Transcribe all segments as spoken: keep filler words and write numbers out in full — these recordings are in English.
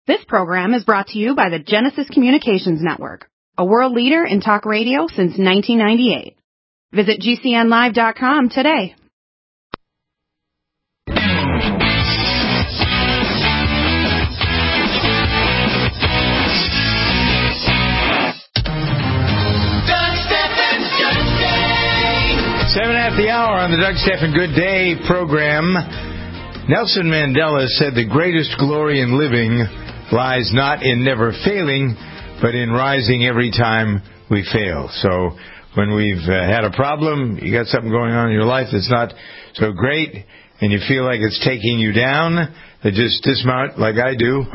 This program is brought to you by the Genesis Communications Network, a world leader in talk radio since nineteen ninety-eight. Visit G C N live dot com today. Seven at the hour on the Doug Stephan Good Day program. Nelson Mandela said the greatest glory in living lies not in never failing, but in rising every time we fail. So when we've uh, had a problem, you got something going on in your life that's not so great, and you feel like it's taking you down, then just dismount like I do,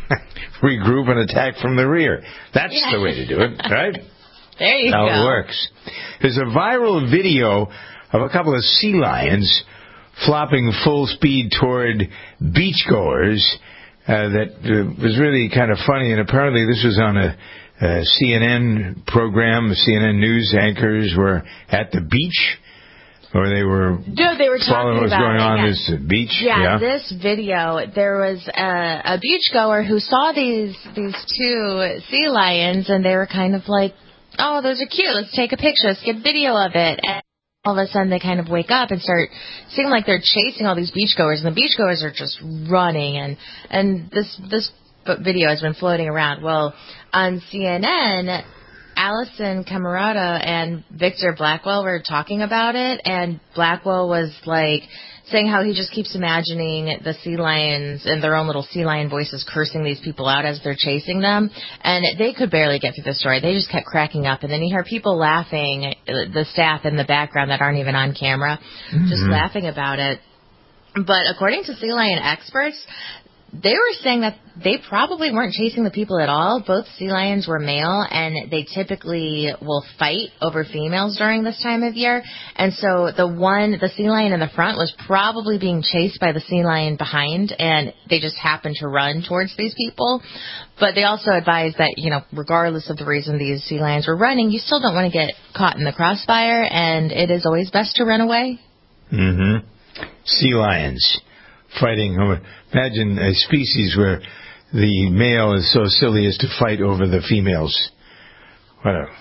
regroup and attack from the rear. That's yeah. the way to do it, right? There you How go. How it works. There's a viral video of a couple of sea lions flopping full speed toward beachgoers uh, that uh, was really kind of funny. And apparently this was on a, a C N N program. The C N N news anchors were at the beach, or they were, no, they were following what was going on yeah. at this beach. Yeah, yeah, this video, there was a, a beachgoer who saw these these two sea lions, and they were kind of like, oh, those are cute. Let's take a picture. Let's get video of it. And all of a sudden, they kind of wake up and start seeming like they're chasing all these beachgoers, and the beachgoers are just running. And and this this video has been floating around. Well, on C N N, Allison Camerata and Victor Blackwell were talking about it, and Blackwell was like saying how he just keeps imagining the sea lions in their own little sea lion voices cursing these people out as they're chasing them. And they could barely get through the story. They just kept cracking up. And then you hear people laughing, the staff in the background that aren't even on camera, mm-hmm. just laughing about it. But according to sea lion experts, they were saying that they probably weren't chasing the people at all. Both sea lions were male, and they typically will fight over females during this time of year. And so the one, the sea lion in the front was probably being chased by the sea lion behind, and they just happened to run towards these people. But they also advised that, you know, regardless of the reason these sea lions were running, you still don't want to get caught in the crossfire, and it is always best to run away. Mm-hmm. Sea lions fighting over. Imagine a species where the male is so silly as to fight over the females. What a,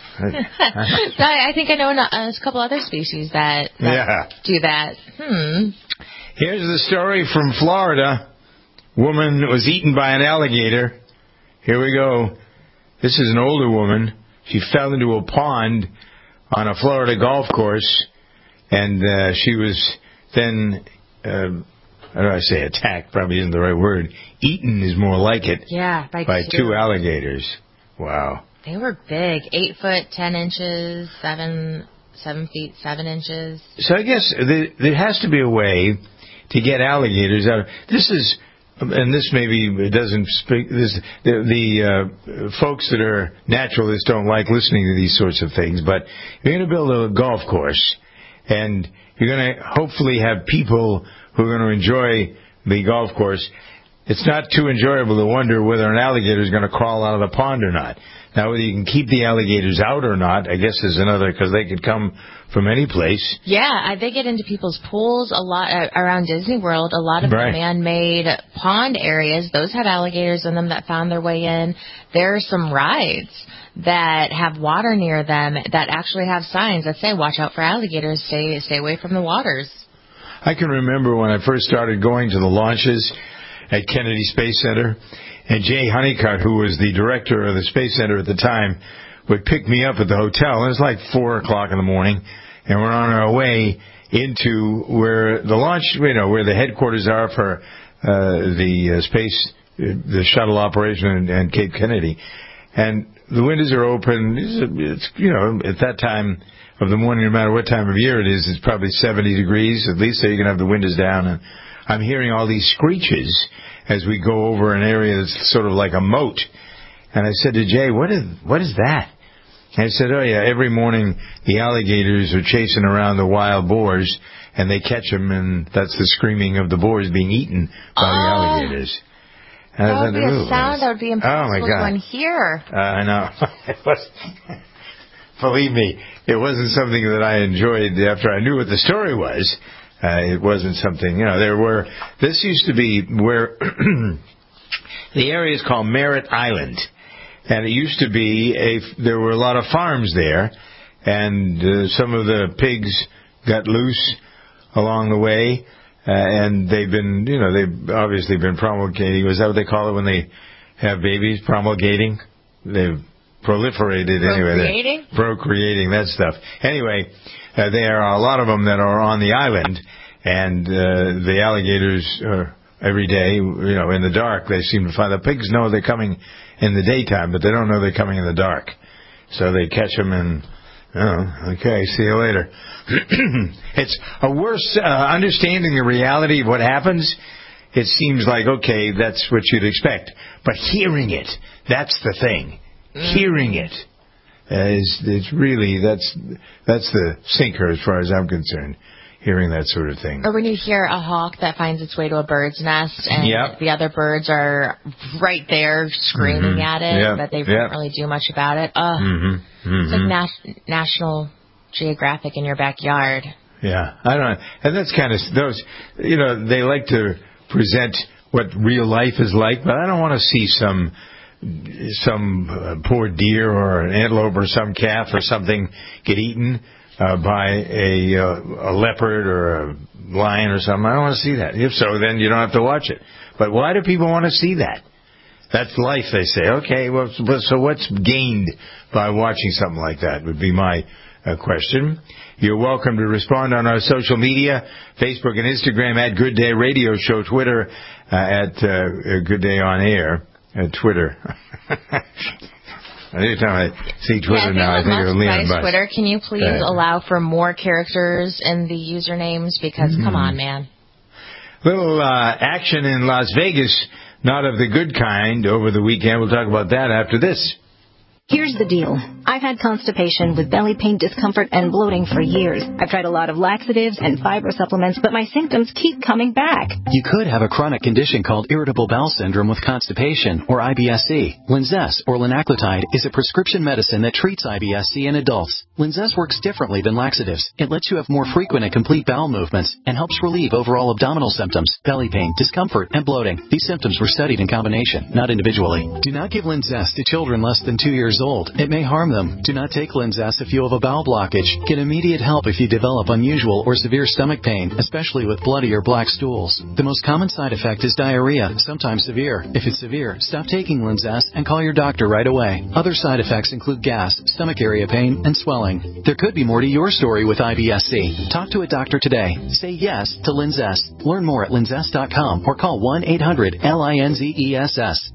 I, I think I know a, a couple other species that, that yeah. do that. Hmm. Here's the story from Florida. Woman was eaten by an alligator. Here we go. This is an older woman. She fell into a pond on a Florida golf course, and uh, she was then... Uh, How do I say attacked? Probably isn't the right word. Eaten is more like it. Yeah, by, by two. two alligators. Wow. They were big. Eight foot, ten inches, seven, seven feet, seven inches. So I guess there, there has to be a way to get alligators out. This is, and this maybe doesn't speak. This the, the uh, folks that are naturalists don't like listening to these sorts of things. But you're going to build a golf course, and you're going to hopefully have people who are going to enjoy the golf course. It's not too enjoyable to wonder whether an alligator is going to crawl out of the pond or not. Now, whether you can keep the alligators out or not, I guess is another, because they could come from any place. Yeah, they get into people's pools a lot uh, around Disney World. A lot of right. the man-made pond areas, those have alligators in them that found their way in. There are some rides that have water near them that actually have signs that say, watch out for alligators, stay stay away from the waters. I can remember when I first started going to the launches at Kennedy Space Center, and Jay Honeycutt, who was the director of the Space Center at the time, would pick me up at the hotel. And it was like four o'clock in the morning, and we're on our way into where the launch, you know, where the headquarters are for uh, the uh, space, uh, the shuttle operation and, and Cape Kennedy. And the windows are open. It's, you know, at that time of the morning, no matter what time of year it is, it's probably seventy degrees, at least so you can have the windows down. And I'm hearing all these screeches as we go over an area that's sort of like a moat. And I said to Jay, what is, what is that? And I said, oh, yeah, every morning the alligators are chasing around the wild boars, and they catch them, and that's the screaming of the boars being eaten by oh. the alligators. And that would be a sound that would be impossible oh my God. to hear. Uh, I know. It was, believe me, it wasn't something that I enjoyed after I knew what the story was. Uh, it wasn't something, you know, there were, this used to be where The area is called Merritt Island, and it used to be a. There were a lot of farms there, and uh, some of the pigs got loose along the way, uh, and they've been, you know, they've obviously been promulgating. Was that what they call it when they have babies? Promulgating? They've proliferated anyway. Procreating? Procreating, that stuff. Anyway, uh, there are a lot of them that are on the island, and uh, the alligators are every day, you know, in the dark. They seem to find the pigs know they're coming in the daytime, but they don't know they're coming in the dark. So they catch them and, oh, okay, see you later. It's a worse uh, understanding the reality of what happens. It seems like, okay, that's what you'd expect. But hearing it, that's the thing. Mm. Hearing it uh, is it's really, that's that's the sinker as far as I'm concerned, hearing that sort of thing. Or when you hear a hawk that finds its way to a bird's nest and yep. the other birds are right there screaming mm-hmm. at it, yep. but they yep. don't really do much about it. Ugh. Mm-hmm. Mm-hmm. It's like Nas- National Geographic in your backyard. Yeah, I don't know. And that's kind of, those, you know, they like to present what real life is like, but I don't want to see some some uh, poor deer or an antelope or some calf or something get eaten uh, by a, uh, a leopard or a lion or something. I don't want to see that. If so, then you don't have to watch it. But why do people want to see that? That's life, they say. Okay, well, so what's gained by watching something like that would be my uh, question. You're welcome to respond on our social media, Facebook and Instagram at Good Day Radio Show, Twitter uh, at uh, Good Day On Air, at Twitter. Every time I see Twitter yeah, now, I think of Leon Buss. Twitter, can you please uh, allow for more characters in the usernames? Because, mm-hmm. come on, man. Little uh, action in Las Vegas, not of the good kind, over the weekend. We'll talk about that after this. Here's the deal. I've had constipation with belly pain, discomfort, and bloating for years. I've tried a lot of laxatives and fiber supplements, but my symptoms keep coming back. You could have a chronic condition called irritable bowel syndrome with constipation, or I B S C. Linzess, or linaclotide, is a prescription medicine that treats I B S C in adults. Linzess works differently than laxatives. It lets you have more frequent and complete bowel movements and helps relieve overall abdominal symptoms, belly pain, discomfort, and bloating. These symptoms were studied in combination, not individually. Do not give Linzess to children less than two years old. It may harm them. Do not take Linzess if you have a bowel blockage. Get immediate help if you develop unusual or severe stomach pain, especially with bloody or black stools. The most common side effect is diarrhea, sometimes severe. If it's severe, stop taking Linzess and call your doctor right away. Other side effects include gas, stomach area pain, and swelling. There could be more to your story with I B S C. Talk to a doctor today. Say yes to Linzess. Learn more at linzess dot com or call one eight hundred L I N Z E S S.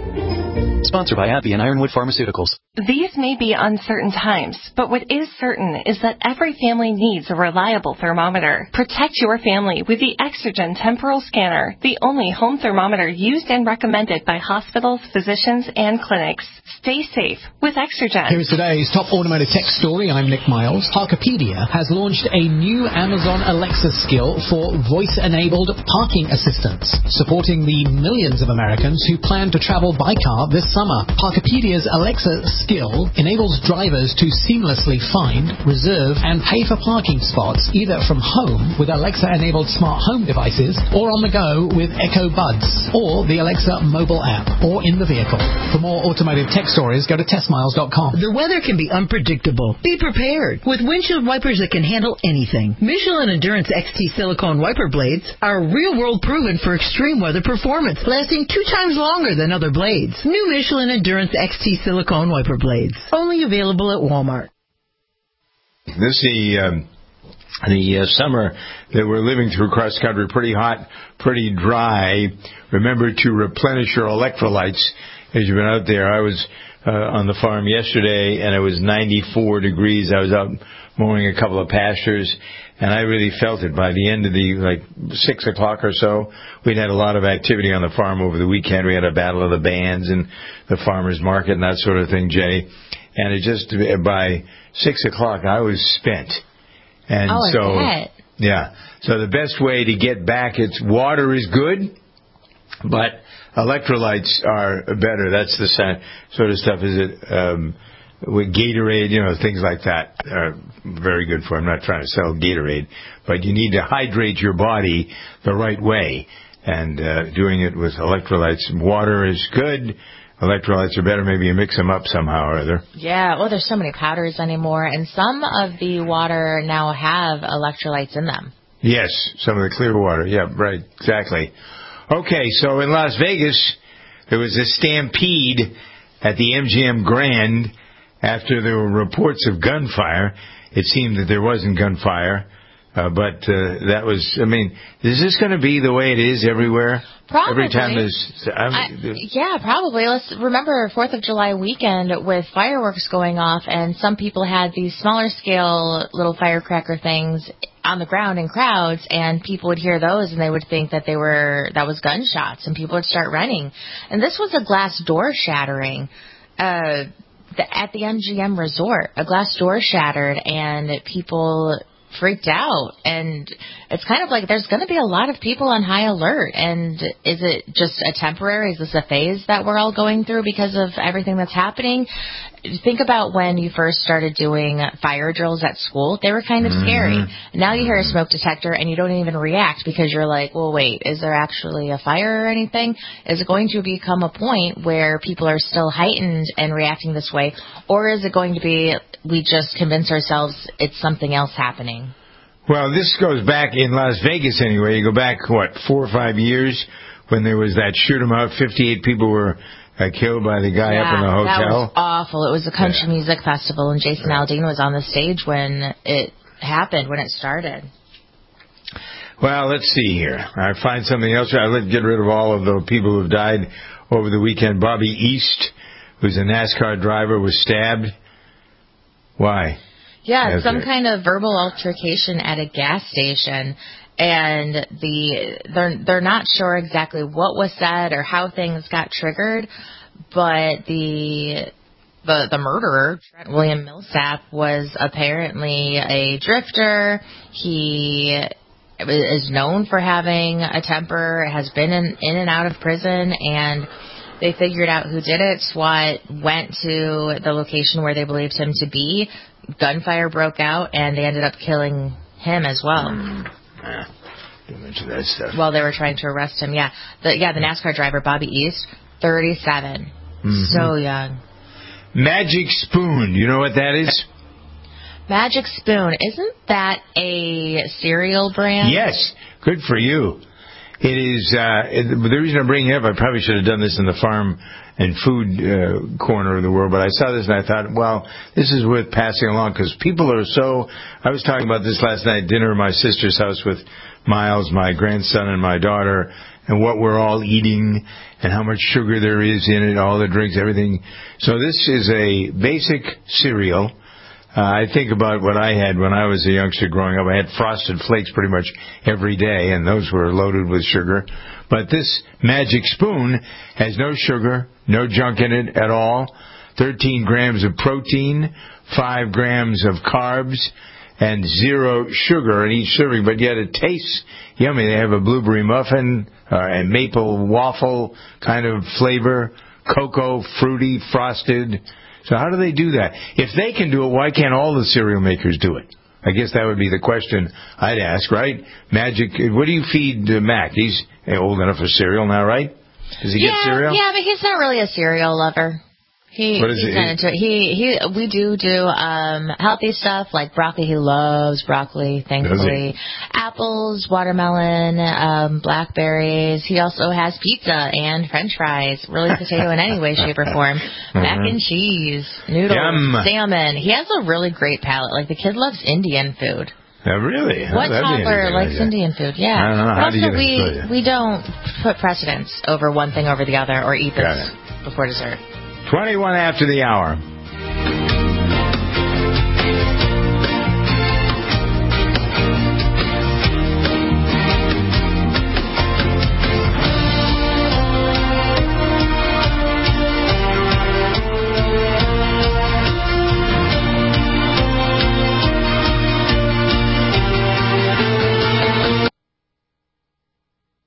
Sponsored by AbbVie and Ironwood Pharmaceuticals. These may be uncertain times, but what is certain is that every family needs a reliable thermometer. Protect your family with the Exergen Temporal Scanner, the only home thermometer used and recommended by hospitals, physicians, and clinics. Stay safe with Exergen. Here's today's top automotive tech story. I'm Nick Miles. Parkopedia has launched a new Amazon Alexa skill for voice-enabled parking assistance, supporting the millions of Americans who plan to travel by car this summer. Parkopedia's Alexa skill enables drivers to seamlessly find, reserve, and pay for parking spots either from home with Alexa-enabled smart home devices or on the go with Echo Buds or the Alexa mobile app or in the vehicle. For more automotive tech stories, go to test miles dot com. The weather can be unpredictable. Be prepared with windshield wipers that can handle anything. Michelin Endurance X T silicone wiper blades are real-world proven for extreme weather performance, lasting two times longer than other blades. New Michelin Endurance X T silicone wiper blades, only available at Walmart. This the um, the uh, summer that we're living through cross country, pretty hot, pretty dry. Remember to replenish your electrolytes as you've been out there. I was uh, on the farm yesterday, and it was ninety-four degrees. I was out mowing a couple of pastures, and I really felt it. By the end of the, like, six o'clock or so, we'd had a lot of activity on the farm over the weekend. We had a battle of the bands and the farmers market and that sort of thing, Jay. And it just, by six o'clock, I was spent. And oh, so, I bet. yeah. So the best way to get back, it's water is good, but electrolytes are better. That's the sort of stuff, is it, um, with Gatorade, you know, things like that are very good for. I'm not trying to sell Gatorade, but you need to hydrate your body the right way. and uh, doing it with electrolytes. Water is good. Electrolytes are better. Maybe you mix them up somehow or other. Yeah, well, there's so many powders anymore, and some of the water now have electrolytes in them. Yes, some of the clear water. Yeah, right, exactly. Okay, so in Las Vegas, there was a stampede at the M G M Grand after there were reports of gunfire. It seemed that there wasn't gunfire. Uh, but uh, that was, I mean, is this going to be the way it is everywhere? Probably. Every time there's... I, yeah, probably. Let's remember fourth of July weekend with fireworks going off, and some people had these smaller scale little firecracker things on the ground in crowds, and people would hear those, and they would think that they were that was gunshots, and people would start running. And this was a glass door shattering. Uh, the, at the M G M Resort, a glass door shattered, and people freaked out, and it's kind of like there's going to be a lot of people on high alert. And is it just a temporary, is this a phase that we're all going through because of everything that's happening? Think about when you first started doing fire drills at school. They were kind of mm-hmm. scary. Now you hear a smoke detector and you don't even react because you're like, well, wait, is there actually a fire or anything? Is it going to become a point where people are still heightened and reacting this way? Or is it going to be we just convince ourselves it's something else happening? Well, this goes back in Las Vegas anyway. You go back, what, four or five years when there was that shoot 'em up. fifty-eight people were uh, killed by the guy yeah, up in the hotel. That was awful. It was a country yeah. music festival, and Jason yeah. Aldean was on the stage when it happened, when it started. Well, let's see here. I find something else. I let get rid of all of the people who've died over the weekend. Bobby East, who's a NASCAR driver, was stabbed. Why? Yeah, That's some it. kind of verbal altercation at a gas station, and the they're they're not sure exactly what was said or how things got triggered, but the the the murderer, Trent William Millsap, was apparently a drifter. He is known for having a temper, has been in, in and out of prison, and they figured out who did it. SWAT went to the location where they believed him to be. Gunfire broke out, and they ended up killing him as well. Mm. Ah, don't mention that stuff. While they were trying to arrest him, yeah. The, yeah, the NASCAR driver, Bobby East, thirty-seven. Mm-hmm. So young. Magic Spoon, you know what that is? Magic Spoon, isn't that a cereal brand? Yes, good for you. It is, uh, it, the reason I'm bringing it up, I probably should have done this in the farm and food uh, corner of the world, but I saw this and I thought, well, this is worth passing along because people are so, I was talking about this last night at dinner at my sister's house with Miles, my grandson, and my daughter, and what we're all eating and how much sugar there is in it, all the drinks, everything. So this is a basic cereal. Uh, I think about what I had when I was a youngster growing up. I had Frosted Flakes pretty much every day, and those were loaded with sugar. But this Magic Spoon has no sugar, no junk in it at all, thirteen grams of protein, five grams of carbs, and zero sugar in each serving, but yet it tastes yummy. They have a blueberry muffin uh, and maple waffle kind of flavor, cocoa, fruity, frosted. So how do they do that? If they can do it, why can't all the cereal makers do it? I guess that would be the question I'd ask, right? Magic, what do you feed uh, Mac? He's old enough for cereal now, right? Does he yeah, get cereal? Yeah, but he's not really a cereal lover. He, what is he's it? Not into it. He, he, we do do um, healthy stuff like broccoli. He loves broccoli, thankfully. Apples, watermelon, um, blackberries. He also has pizza and French fries. Really potato in any way, shape, or form. Mm-hmm. Mac and cheese, noodles, Yum. salmon. He has a really great palate. Like the kid loves Indian food. Oh, really? What oh, toddler likes idea. Indian food? Yeah. I don't know. How also, do you we we don't put precedence over one thing over the other or eat this before dessert. twenty-one after the hour.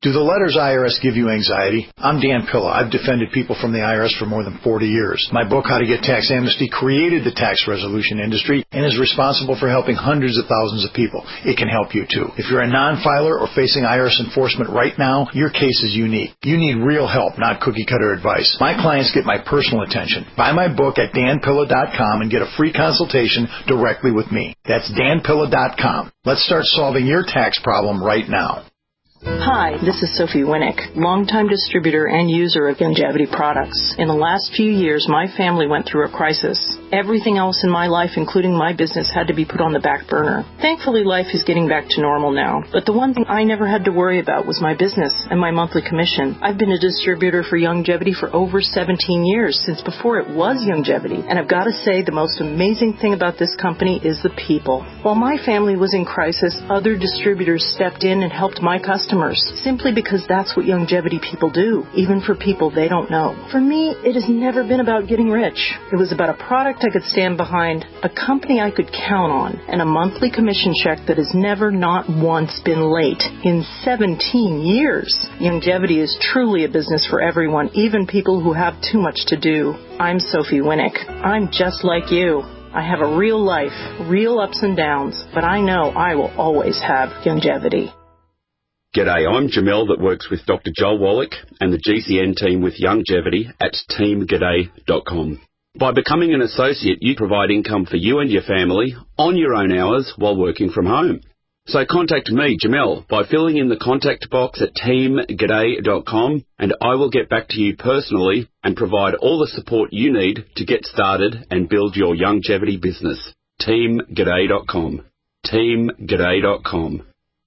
Do the letters I R S give you anxiety? I'm Dan Pilla. I've defended people from the I R S for more than forty years. My book, How to Get Tax Amnesty, created the tax resolution industry and is responsible for helping hundreds of thousands of people. It can help you, too. If you're a non-filer or facing I R S enforcement right now, your case is unique. You need real help, not cookie-cutter advice. My clients get my personal attention. Buy my book at dan pilla dot com and get a free consultation directly with me. That's dan pilla dot com. Let's start solving your tax problem right now. Hi, this is Sophie Winnick, longtime distributor and user of Youngevity products. In the last few years, my family went through a crisis. Everything else in my life, including my business, had to be put on the back burner. Thankfully, life is getting back to normal now. But the one thing I never had to worry about was my business and my monthly commission. I've been a distributor for Youngevity for over seventeen years, since before it was Youngevity. And I've got to say, the most amazing thing about this company is the people. While my family was in crisis, other distributors stepped in and helped my customers, simply because that's what Youngevity people do, even for people they don't know. For me, it has never been about getting rich. It was about a product I could stand behind, a company I could count on, and a monthly commission check that has never not once been late in seventeen years. Youngevity is truly a business for everyone, even people who have too much to do. I'm Sophie Winnick. I'm just like you. I have a real life, real ups and downs, but I know I will always have Youngevity. G'day, I'm Jamel that works with Doctor Joel Wallach and the G C N team with Youngevity at team g'day dot com. By becoming an associate, you provide income for you and your family on your own hours while working from home. So contact me, Jamel, by filling in the contact box at team g'day dot com, and I will get back to you personally and provide all the support you need to get started and build your Youngevity business. team g'day dot com. team g'day dot com.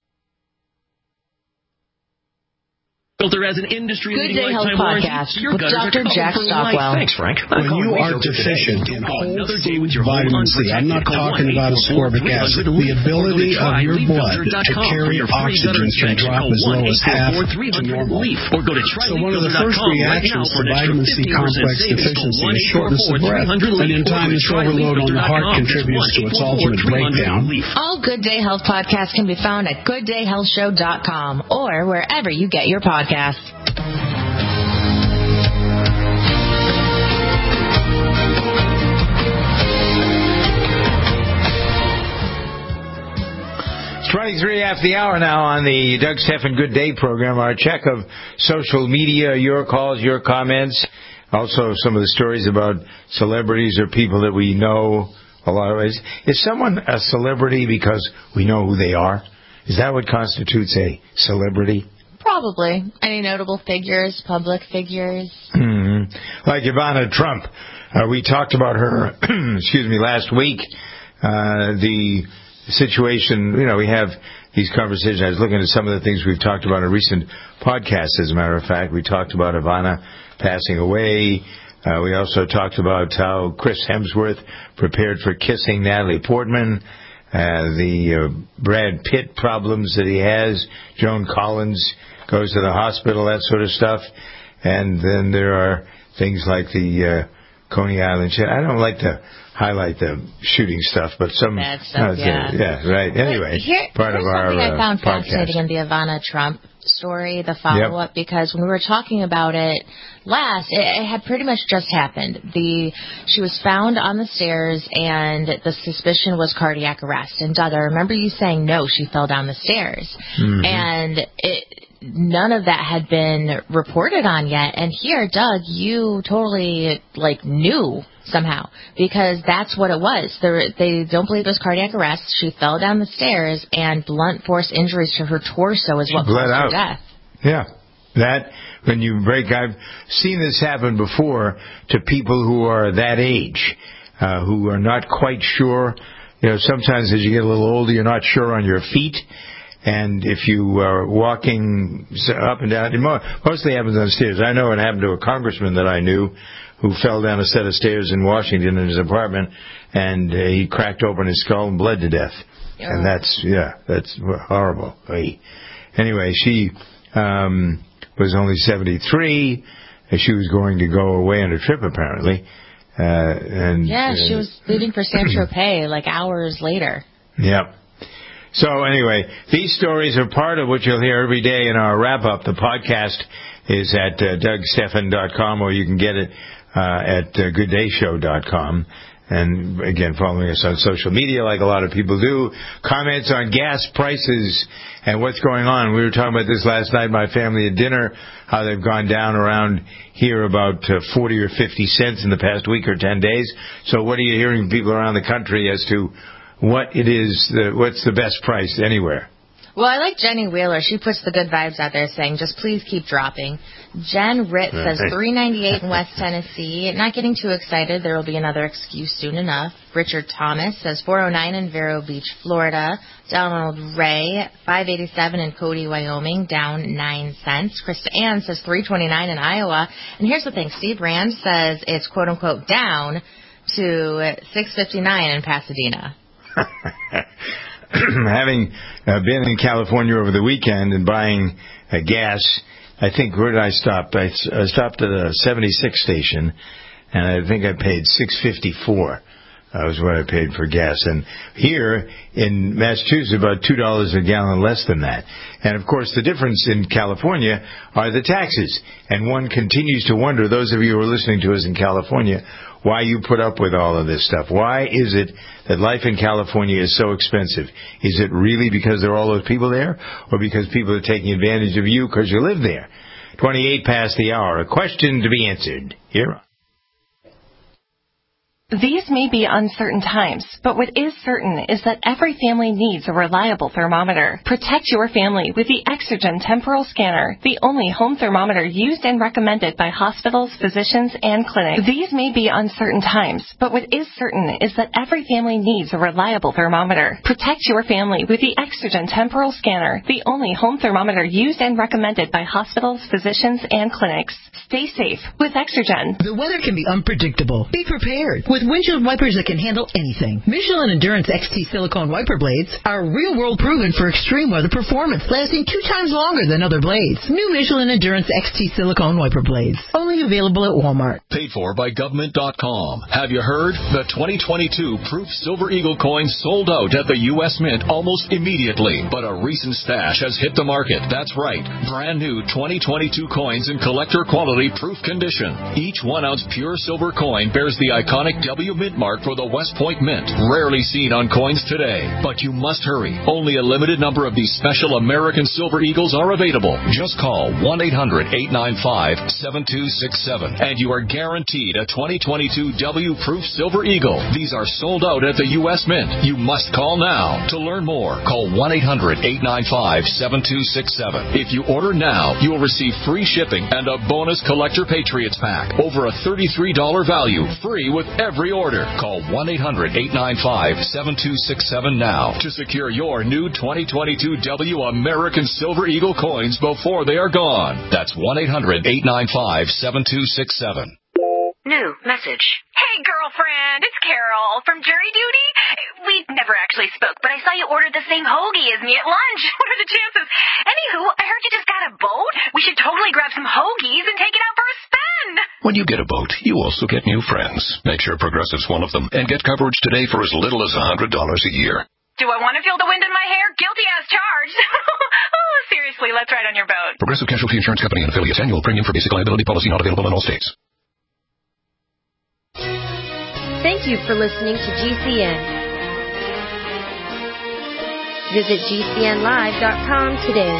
Filter as an industry-leading lifetime podcast warranty. Your with gutters Doctor are Jack covered for Stockwell. life. Thanks, Frank. When you are deficient in whole food vitamin C, I'm not talking about ascorbic acid, the ability of your blood to carry oxygen can drop as low as half to normal. So one of the first reactions to vitamin C complex deficiency is shortness of breath, and in time this overload on the heart contributes to its ultimate breakdown. All Good Day Health podcasts can be found at good day health show dot com or wherever you get your podcasts. It's twenty-three after the hour now on the Doug Stephan Good Day program. Our check of social media, your calls, your comments, also some of the stories about celebrities or people that we know a lot of ways. Is someone a celebrity because we know who they are? Is that what constitutes a celebrity? Probably. Any notable figures, public figures? Mm-hmm. Like Ivana Trump. Uh, we talked about her, excuse me, last week. Uh, the situation, you know, we have these conversations. I was looking at some of the things we've talked about in a recent podcast, as a matter of fact. We talked about Ivana passing away. Uh, we also talked about how Chris Hemsworth prepared for kissing Natalie Portman. Uh, the uh, Brad Pitt problems that he has. Joan Collins goes to the hospital, that sort of stuff. And then there are things like the uh, Coney Island shit. I don't like to highlight the shooting stuff, but some... Bad stuff, uh, yeah. Yeah, right. Anyway, Here, part of our something I found uh, podcast. fascinating in the Ivana Trump story, the follow-up, yep. Because when we were talking about it last, it, it had pretty much just happened. The She was found on the stairs, and the suspicion was cardiac arrest. And, Doug, I remember you saying, no, she fell down the stairs. Mm-hmm. And it... none of that had been reported on yet. And here, Doug, you totally, like, knew somehow, because that's what it was. There, they don't believe it was cardiac arrest. She fell down the stairs, and blunt force injuries to her torso is what caused her death. Yeah. That, when you break, I've seen this happen before to people who are that age, uh, who are not quite sure. You know, sometimes as you get a little older, you're not sure on your feet. And if you are walking up and down, it mostly happens on stairs. I know it happened to a congressman that I knew who fell down a set of stairs in Washington in his apartment, and uh, he cracked open his skull and bled to death. Yeah. And that's, yeah, that's horrible. Anyway, she um, was only seventy-three. She was going to go away on a trip, apparently. Uh, and Yeah, uh, she was leaving for Saint Tropez like hours later. Yep. So anyway, these stories are part of what you'll hear every day in our wrap-up. The podcast is at uh, doug stephan dot com, or you can get it uh, at uh, good day show dot com. And again, following us on social media like a lot of people do. Comments on gas prices and what's going on. We were talking about this last night, my family at dinner, how they've gone down around here about uh, forty or fifty cents in the past week or ten days. So what are you hearing from people around the country as to what it is, the, what's the best price anywhere? Well, I like Jenny Wheeler. She puts the good vibes out there saying, just please keep dropping. Jen Ritt says three ninety-eight in West Tennessee. Not getting too excited. There will be another excuse soon enough. Richard Thomas says four oh nine in Vero Beach, Florida. Donald Ray, five eighty-seven in Cody, Wyoming, down nine cents. Krista Ann says three twenty-nine in Iowa. And here's the thing. Steve Rand says it's quote-unquote down to six fifty-nine in Pasadena. Having uh, been in California over the weekend and buying uh, gas, I think, where did I stop? I, I stopped at a seventy-six station, and I think I paid six fifty-four. That was what I paid for gas. And here in Massachusetts, about two dollars a gallon less than that. And, of course, the difference in California are the taxes. And one continues to wonder, those of you who are listening to us in California, why you put up with all of this stuff. Why is it that life in California is so expensive? Is it really because there are all those people there, or because people are taking advantage of you because you live there? twenty-eight past the hour. A question to be answered. Here. These may be uncertain times, but what is certain is that every family needs a reliable thermometer. Protect your family with the Exergen Temporal Scanner, the only home thermometer used and recommended by hospitals, physicians, and clinics. These may be uncertain times, but what is certain is that every family needs a reliable thermometer. Protect your family with the Exergen Temporal Scanner, the only home thermometer used and recommended by hospitals, physicians, and clinics. Stay safe with Exergen. The weather can be unpredictable. Be prepared with windshield wipers that can handle anything. Michelin Endurance X T silicone wiper blades are real-world proven for extreme weather performance, lasting two times longer than other blades. New Michelin Endurance X T silicone wiper blades, only available at Walmart. Paid for by government dot com. Have you heard? The twenty twenty-two Proof Silver Eagle coins sold out at the U S Mint almost immediately, but a recent stash has hit the market. That's right. Brand new twenty twenty-two coins in collector quality proof condition. Each one ounce pure silver coin bears the iconic W Mint mark for the West Point Mint. Rarely seen on coins today, but you must hurry. Only a limited number of these special American Silver Eagles are available. Just call one eight hundred eight nine five seven two six seven and you are guaranteed a twenty twenty-two W Proof Silver Eagle. These are sold out at the U S Mint. You must call now. To learn more, call one eight hundred eight nine five seven two six seven. If you order now, you will receive free shipping and a bonus Collector Patriots pack. Over a thirty-three dollars value, free with every order. Call one eight hundred eight nine five seven two six seven now to secure your new twenty twenty-two W American Silver Eagle coins before they are gone. That's one eight hundred eight nine five seven two six seven. New message. Hey, girlfriend, it's Carol from Jury Duty. We never actually spoke, but I saw you ordered the same hoagie as me at lunch. What are the chances? Anywho, I heard you just got a boat. We should totally grab some hoagies and take it out for a spin. When you get a boat, you also get new friends. Make sure Progressive's one of them and get coverage today for as little as one hundred dollars a year. Do I want to feel the wind in my hair? Guilty as charged. Oh, seriously, let's ride on your boat. Progressive Casualty Insurance Company and affiliates. Annual premium for basic liability policy not available in all states. Thank you for listening to G C N. Visit G C N live dot com today.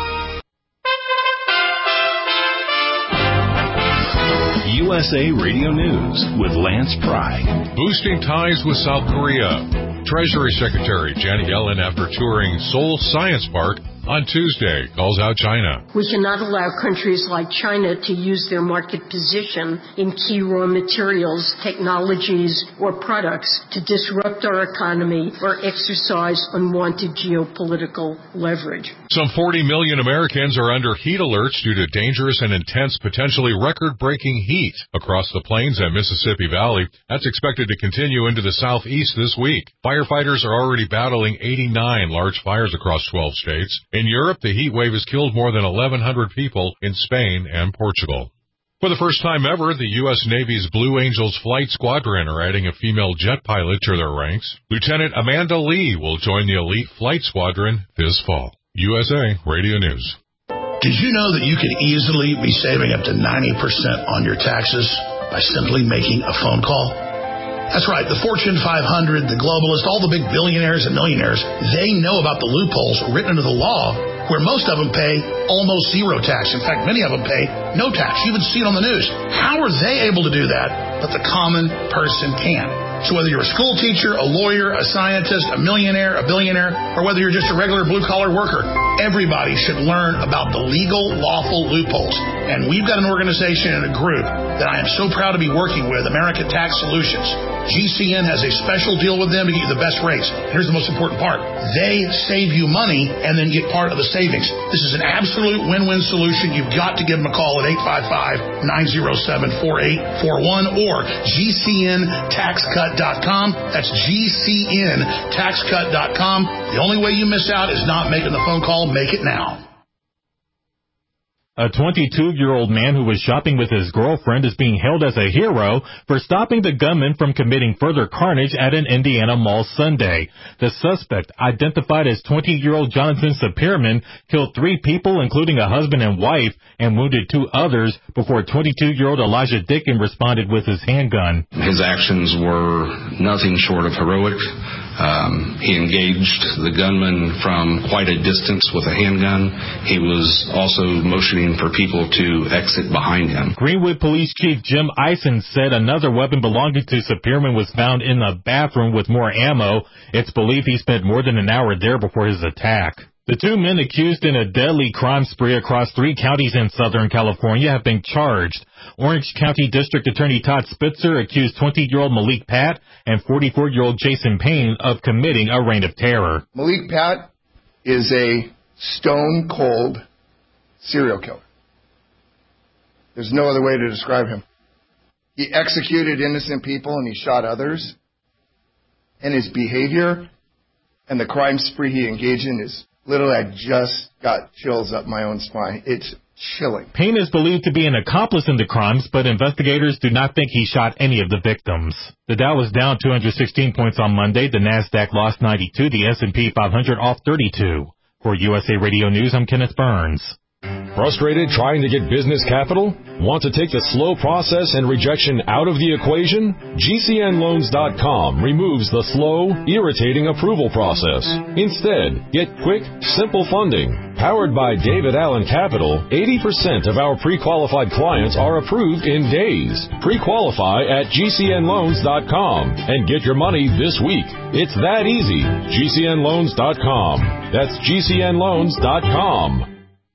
U S A Radio News with Lance Pry. Boosting ties with South Korea. Treasury Secretary Janet Yellen, after touring Seoul Science Park on Tuesday, calls out China. We cannot allow countries like China to use their market position in key raw materials, technologies, or products to disrupt our economy or exercise unwanted geopolitical leverage. Some forty million Americans are under heat alerts due to dangerous and intense, potentially record-breaking heat across the plains and Mississippi Valley. That's expected to continue into the southeast this week. Firefighters are already battling eighty-nine large fires across twelve states. In Europe, the heat wave has killed more than eleven hundred people in Spain and Portugal. For the first time ever, the U S. Navy's Blue Angels Flight Squadron are adding a female jet pilot to their ranks. Lieutenant Amanda Lee will join the elite flight squadron this fall. U S A Radio News. Did you know that you can easily be saving up to ninety percent on your taxes by simply making a phone call? That's right. The Fortune five hundred, the globalists, all the big billionaires and millionaires, they know about the loopholes written into the law where most of them pay almost zero tax. In fact, many of them pay no tax. You even see it on the news. How are they able to do that, but the common person can't? So whether you're a school teacher, a lawyer, a scientist, a millionaire, a billionaire, or whether you're just a regular blue-collar worker, everybody should learn about the legal, lawful loopholes. And we've got an organization and a group that I am so proud to be working with, America Tax Solutions. G C N has a special deal with them to get you the best rates. Here's the most important part. They save you money and then get part of the savings. This is an absolute win-win solution. You've got to give them a call at eight five five, nine oh seven, four eight four one or G C N tax cut dot com. That's G C N tax cut dot com. The only way you miss out is not making the phone call. Make it now. A twenty-two-year-old man who was shopping with his girlfriend is being hailed as a hero for stopping the gunman from committing further carnage at an Indiana mall Sunday. The suspect, identified as twenty-year-old Jonathan Sapirman, killed three people, including a husband and wife, and wounded two others before twenty-two-year-old Elijah Dickin responded with his handgun. His actions were nothing short of heroic. Um, he engaged the gunman from quite a distance with a handgun. He was also motioning for people to exit behind him. Greenwood Police Chief Jim Eisen said another weapon belonging to Sapirman was found in the bathroom with more ammo. It's believed he spent more than an hour there before his attack. The two men accused in a deadly crime spree across three counties in Southern California have been charged. Orange County District Attorney Todd Spitzer accused twenty-year-old Malik Pat and forty-four-year-old Jason Payne of committing a reign of terror. Malik Pat is a stone-cold serial killer. There's no other way to describe him. He executed innocent people and he shot others. And his behavior and the crime spree he engaged in is literally, I just got chills up my own spine. It's chilling. Payne is believed to be an accomplice in the crimes, but investigators do not think he shot any of the victims. The Dow was down two hundred sixteen points on Monday. The Nasdaq lost ninety-two. The S and P five hundred off thirty-two. For U S A Radio News, I'm Kenneth Burns. Frustrated trying to get business capital? Want to take the slow process and rejection out of the equation? G C N loans dot com removes the slow, irritating approval process. Instead, get quick, simple funding. Powered by David Allen Capital, eighty percent of our pre-qualified clients are approved in days. Pre-qualify at G C N loans dot com and get your money this week. It's that easy. G C N loans dot com. That's G C N loans dot com.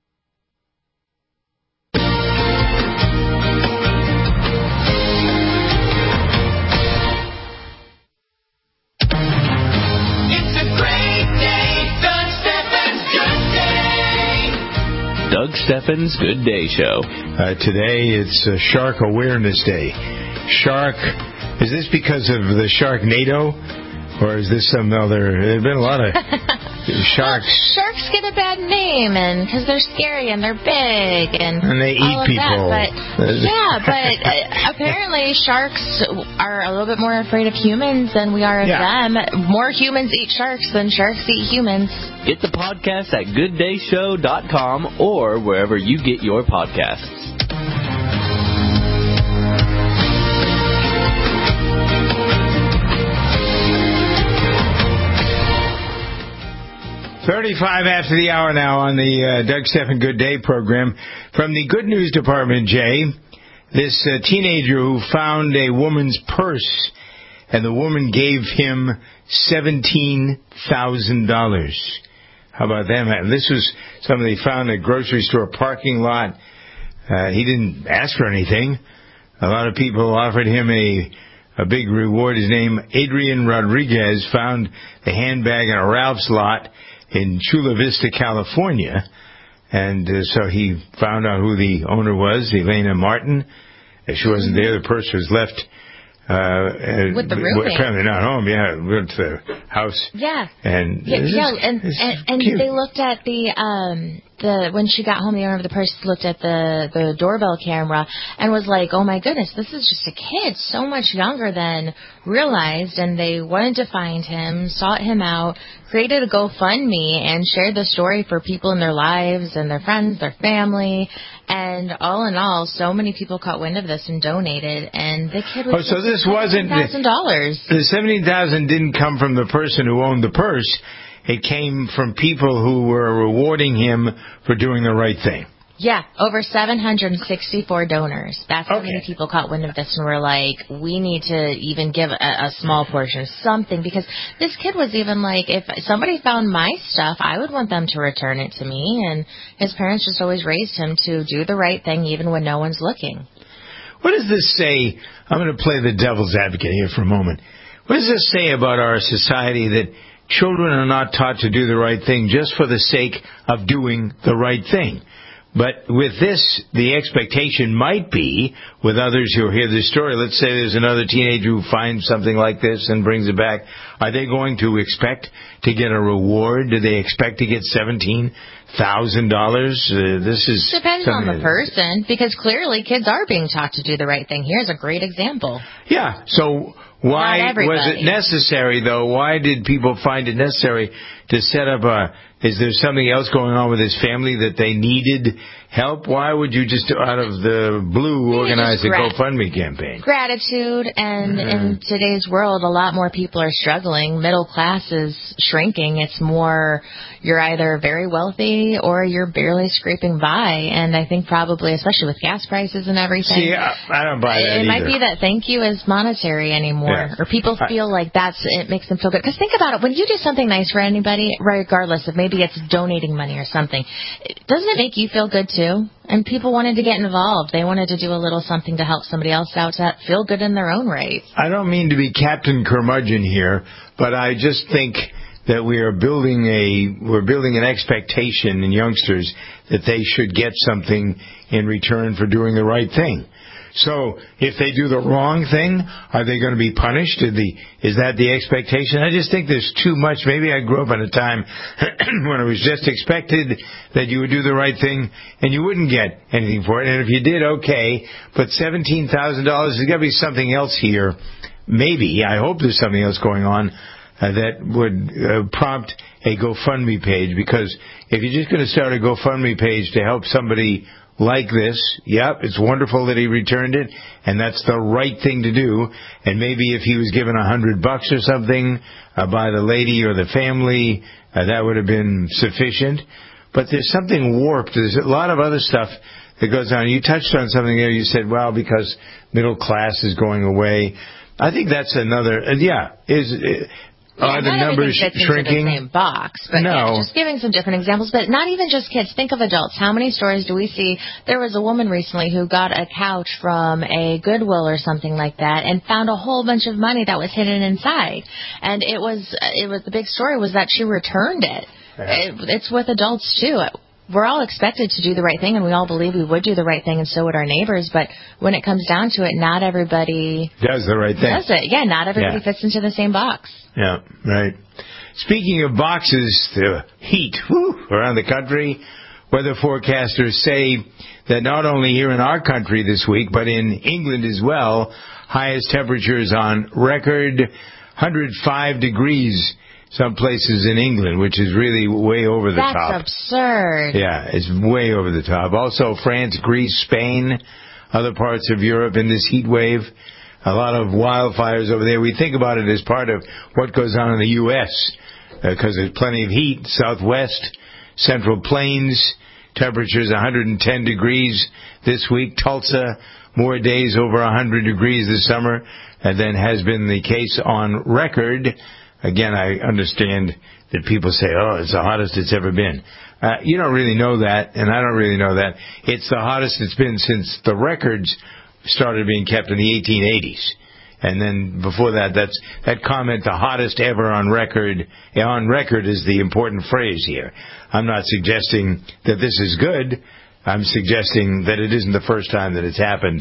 Doug Steffens' Good Day Show. Uh, today it's uh, Shark Awareness Day. Shark, is this because of the Sharknado? Or is this some other... There have been a lot of sharks. Well, sharks get a bad name and because they're scary and they're big and, and they eat all of people. That. But, yeah, but uh, apparently sharks are a little bit more afraid of humans than we are of yeah. them. More humans eat sharks than sharks eat humans. Get the podcast at good day show dot com or wherever you get your podcasts. thirty-five after the hour now on the uh, Doug Stephan Good Day program. From the Good News Department, Jay, this uh, teenager who found a woman's purse, and the woman gave him seventeen thousand dollars. How about that, man? This was something they found in a grocery store parking lot. Uh, he didn't ask for anything. A lot of people offered him a a big reward. His name, Adrian Rodriguez, found the handbag in a Ralph's lot in Chula Vista, California. And uh, so he found out who the owner was, Elena Martin. She wasn't there. The purse was left uh, with the roommate. Apparently not home. Yeah, went to the house. Yeah. And yeah, this, yeah and this and, and they looked at the um the when she got home, the owner of the purse looked at the, the doorbell camera and was like, oh, my goodness, this is just a kid so much younger than realized. And they wanted to find him, sought him out, created a GoFundMe, and shared the story for people in their lives and their friends, their family. And all in all, so many people caught wind of this and donated. And the kid was oh, so this wasn't seventeen thousand dollars. The seventeen thousand dollars didn't come from the person who owned the purse. It came from people who were rewarding him for doing the right thing. Yeah, over seven hundred sixty-four donors. That's how okay. many people caught wind of this and were like, we need to even give a, a small portion, something. Because this kid was even like, if somebody found my stuff, I would want them to return it to me. And his parents just always raised him to do the right thing even when no one's looking. What does this say? I'm going to play the devil's advocate here for a moment. What does this say about our society that children are not taught to do the right thing just for the sake of doing the right thing? But with this, the expectation might be, with others who hear this story, let's say there's another teenager who finds something like this and brings it back. Are they going to expect to get a reward? Do they expect to get seventeen thousand dollars? Uh, this is depends on the person, because clearly kids are being taught to do the right thing. Here's a great example. Yeah, so why was it necessary, though? Why did people find it necessary to set up a... Is there something else going on with his family that they needed help? Why would you just, out of the blue, organize a GoFundMe campaign? Gratitude, and mm-hmm. in today's world, a lot more people are struggling. Middle class is shrinking. It's more, you're either very wealthy or you're barely scraping by. And I think probably, especially with gas prices and everything. See, I, I don't buy that It either. might be that thank you is monetary anymore. Yeah. Or people feel like that's, it makes them feel good. Because think about it, when you do something nice for anybody, regardless of maybe it's donating money or something, doesn't it make you feel good too? And people wanted to get involved. They wanted to do a little something to help somebody else out to feel good in their own right. I don't mean to be Captain Curmudgeon here, but I just think that we are building a we're building an expectation in youngsters that they should get something in return for doing the right thing. So if they do the wrong thing, are they going to be punished? Is, the, is that the expectation? I just think there's too much. Maybe I grew up in a time when it was just expected that you would do the right thing and you wouldn't get anything for it. And if you did, okay. But seventeen thousand dollars, there's got to be something else here. Maybe, I hope there's something else going on uh, that would uh, prompt a GoFundMe page. Because if you're just going to start a GoFundMe page to help somebody like this, yep, it's wonderful that he returned it, and that's the right thing to do. And maybe if he was given a hundred bucks or something uh, by the lady or the family, uh, that would have been sufficient. But there's something warped. There's a lot of other stuff that goes on. You touched on something there. You said, well, because middle class is going away. I think that's another, uh, yeah, is... Uh, Yeah, Are the numbers fits shrinking? Into the same box, but no. yeah, just giving some different examples. But not even just kids. Think of adults. How many stories do we see? There was a woman recently who got a couch from a Goodwill or something like that, and found a whole bunch of money that was hidden inside. And it was, it was the big story was that she returned it. Yeah. it it's with adults too. We're all expected to do the right thing, and we all believe we would do the right thing, and so would our neighbors. But when it comes down to it, not everybody does the right thing. Does it? Yeah, not everybody yeah. fits into the same box. Yeah, right. Speaking of boxes, the heat whew, around the country. Weather forecasters say that not only here in our country this week, but in England as well, highest temperatures on record, one hundred five degrees. Some places in England, which is really way over the That's top. That's absurd. Yeah, it's way over the top. Also, France, Greece, Spain, other parts of Europe in this heat wave. A lot of wildfires over there. We think about it as part of what goes on in the U S because uh, there's plenty of heat. Southwest, Central Plains, temperatures one hundred ten degrees this week. Tulsa, more days over one hundred degrees this summer uh, than has been the case on record. Again, I understand that people say, oh, it's the hottest it's ever been. Uh, you don't really know that, and I don't really know that. It's the hottest it's been since the records started being kept in the eighteen eighties. And then before that, that's that comment, the hottest ever on record. On record is the important phrase here. I'm not suggesting that this is good. I'm suggesting that it isn't the first time that it's happened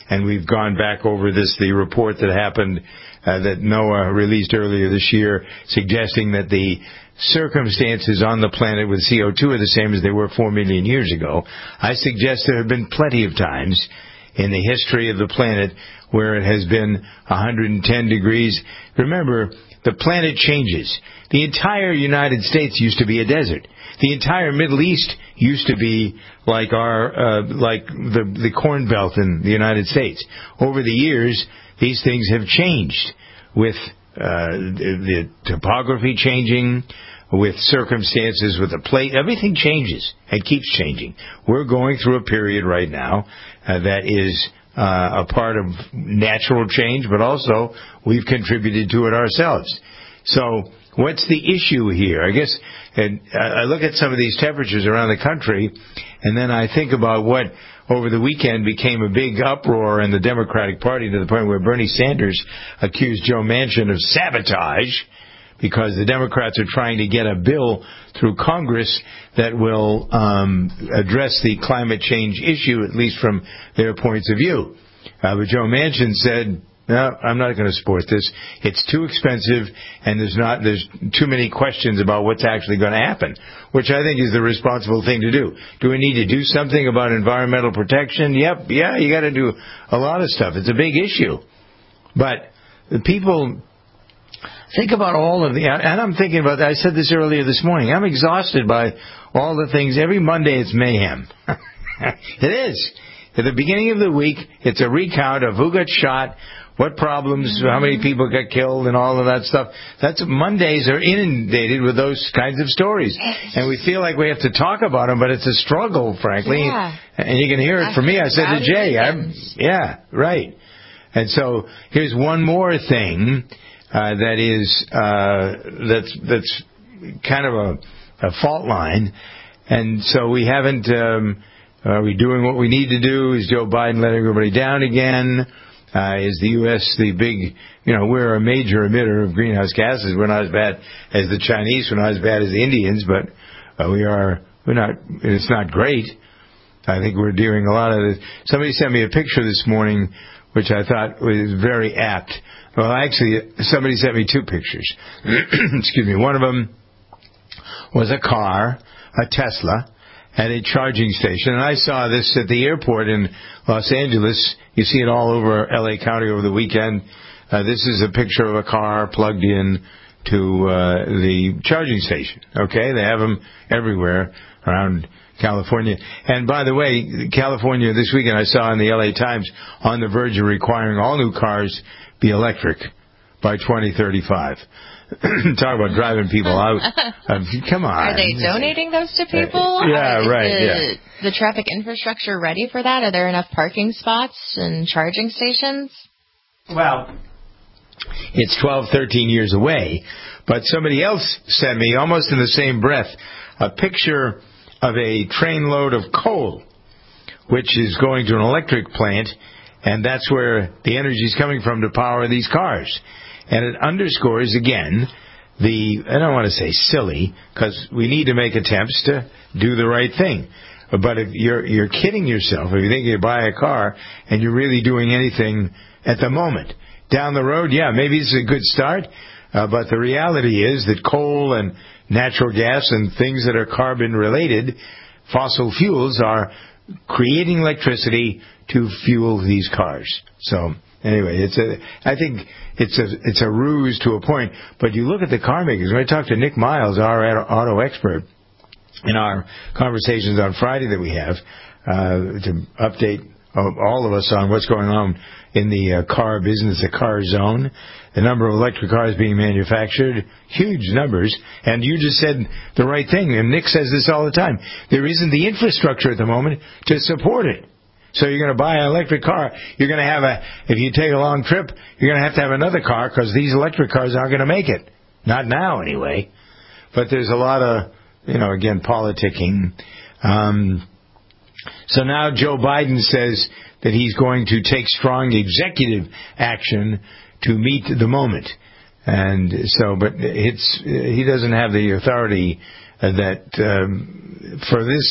and we've gone back over this, the report that happened uh, that NOAA released earlier this year, suggesting that the circumstances on the planet with C O two are the same as they were four million years ago. I suggest there have been plenty of times in the history of the planet where it has been one hundred ten degrees. Remember, the planet changes. The entire United States used to be a desert. The entire Middle East used to be like our, uh, like the, the Corn Belt in the United States. Over the years, these things have changed with uh, the, the topography changing, with circumstances, with the plate. Everything changes and keeps changing. We're going through a period right now uh, that is uh, a part of natural change, but also we've contributed to it ourselves. So what's the issue here? I guess and I look at some of these temperatures around the country, and then I think about what over the weekend became a big uproar in the Democratic Party to the point where Bernie Sanders accused Joe Manchin of sabotage because the Democrats are trying to get a bill through Congress that will um, address the climate change issue, at least from their points of view. Uh, but Joe Manchin said, no, I'm not going to support this. It's too expensive, and there's not there's too many questions about what's actually going to happen, which I think is the responsible thing to do. Do we need to do something about environmental protection? Yep, yeah, you got to do a lot of stuff. It's a big issue. But the people think about all of the, and I'm thinking about that. I said this earlier this morning. I'm exhausted by all the things. Every Monday it's mayhem. It is. At the beginning of the week, it's a recount of who got shot, what problems, how many people got killed, and all of that stuff. That's Mondays are inundated with those kinds of stories, and we feel like we have to talk about them, but it's a struggle, frankly. Yeah. And you can hear it from me. I said to Jay, I'm, yeah, right. And so here's one more thing uh, that is uh, that's that's kind of a, a fault line, and so we haven't. Um, are we doing what we need to do? Is Joe Biden letting everybody down again? Uh, is the U S the big, you know, we're a major emitter of greenhouse gases. We're not as bad as the Chinese. We're not as bad as the Indians, but uh, we are, we're not, it's not great. I think we're doing a lot of this. Somebody sent me a picture this morning, which I thought was very apt. Well, actually, somebody sent me two pictures. Excuse me. One of them was a car, a Tesla, at a charging station. And I saw this at the airport in Los Angeles. You see it all over L A County over the weekend. Uh, this is a picture of a car plugged in to uh, the charging station. Okay? They have them everywhere around California. And by the way, California this weekend I saw in the L A Times on the verge of requiring all new cars be electric by twenty thirty-five. Talk about driving people out. Um, come on. Are they donating those to people? Uh, yeah, Are, right. The, yeah. the traffic infrastructure ready for that? Are there enough parking spots and charging stations? Well, it's twelve, thirteen years away. But somebody else sent me, almost in the same breath, a picture of a trainload of coal, which is going to an electric plant, and that's where the energy is coming from to power these cars. And it underscores, again, the, I don't want to say silly, because we need to make attempts to do the right thing. But if you're you're kidding yourself, if you think you buy a car and you're really doing anything at the moment. Down the road, yeah, maybe it's a good start, uh, but the reality is that coal and natural gas and things that are carbon-related, fossil fuels, are creating electricity to fuel these cars. So anyway, it's a. I think it's a it's a ruse to a point. But you look at the car makers. When I talked to Nick Miles, our auto expert, in our conversations on Friday that we have uh, to update all of us on what's going on in the uh, car business, the car zone, the number of electric cars being manufactured, huge numbers. And you just said the right thing. And Nick says this all the time. There isn't the infrastructure at the moment to support it. So you're going to buy an electric car. You're going to have a, if you take a long trip, you're going to have to have another car because these electric cars aren't going to make it. Not now, anyway. But there's a lot of, you know, again, politicking. Um, so now Joe Biden says that he's going to take strong executive action to meet the moment. And so, but it's, he doesn't have the authority that, um, for this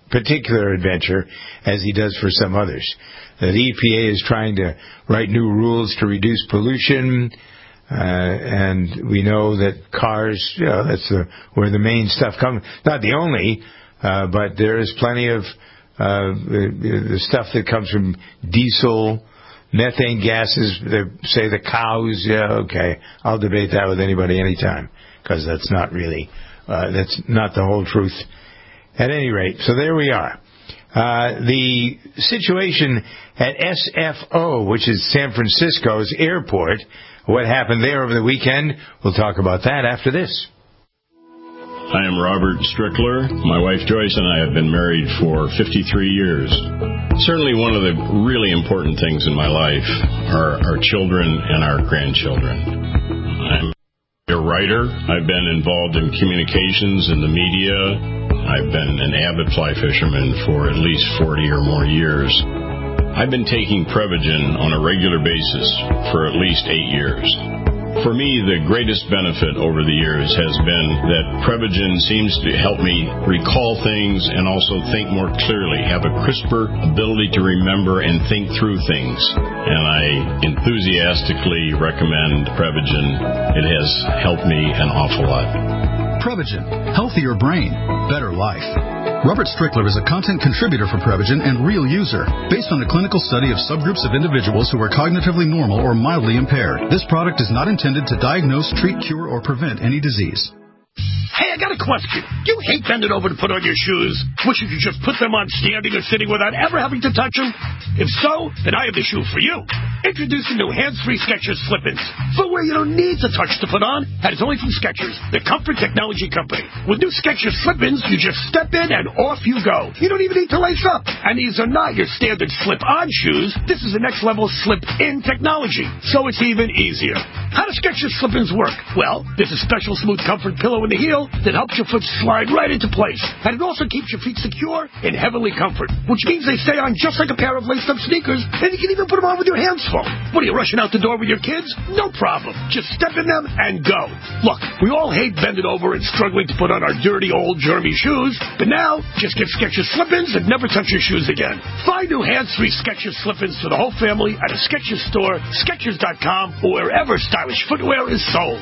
particular adventure as he does for some others. The E P A is trying to write new rules to reduce pollution, uh, and we know that cars, you know, that's the, where the main stuff comes. Not the only, uh, but there is plenty of uh, the, the stuff that comes from diesel, methane gases. They say the cows, yeah, okay, I'll debate that with anybody anytime, because that's not really, uh, that's not the whole truth. At any rate, so there we are. Uh, the situation at S F O, which is San Francisco's airport, what happened there over the weekend, we'll talk about that after this. I am Robert Strickler. My wife Joyce and I have been married for fifty-three years. Certainly one of the really important things in my life are our children and our grandchildren. I'm a writer. I've been involved in communications in the media. I've been an avid fly fisherman for at least forty or more years. I've been taking Prevagen on a regular basis for at least eight years. For me, the greatest benefit over the years has been that Prevagen seems to help me recall things and also think more clearly, have a crisper ability to remember and think through things. And I enthusiastically recommend Prevagen. It has helped me an awful lot. Prevagen. Healthier brain. Better life. Robert Strickler is a content contributor for Prevagen and real user, based on a clinical study of subgroups of individuals who are cognitively normal or mildly impaired. This product is not intended to diagnose, treat, cure, or prevent any disease. Hey, I got a question. Do you hate bending over to put on your shoes? Wish you could just put them on standing or sitting without ever having to touch them? If so, then I have the shoe for you. Introducing new hands-free Skechers Slip-ins. Footwear you don't need to touch to put on, and it's only from Skechers, the comfort technology company. With new Skechers Slip-ins, you just step in and off you go. You don't even need to lace up. And these are not your standard slip-on shoes. This is the next level slip-in technology, so it's even easier. How do Skechers Slip-ins work? Well, there's a special smooth comfort pillow in the heel that helps your foot slide right into place. And it also keeps your feet secure in heavenly comfort, which means they stay on just like a pair of laced-up sneakers, and you can even put them on with your hands full. What, are you rushing out the door with your kids? No problem. Just step in them and go. Look, we all hate bending over and struggling to put on our dirty, old, germy shoes, but now, just get Skechers Slip-ins and never touch your shoes again. Find new hands-free Skechers Slip-ins for the whole family at a Skechers store, Skechers dot com, or wherever stylish footwear is sold.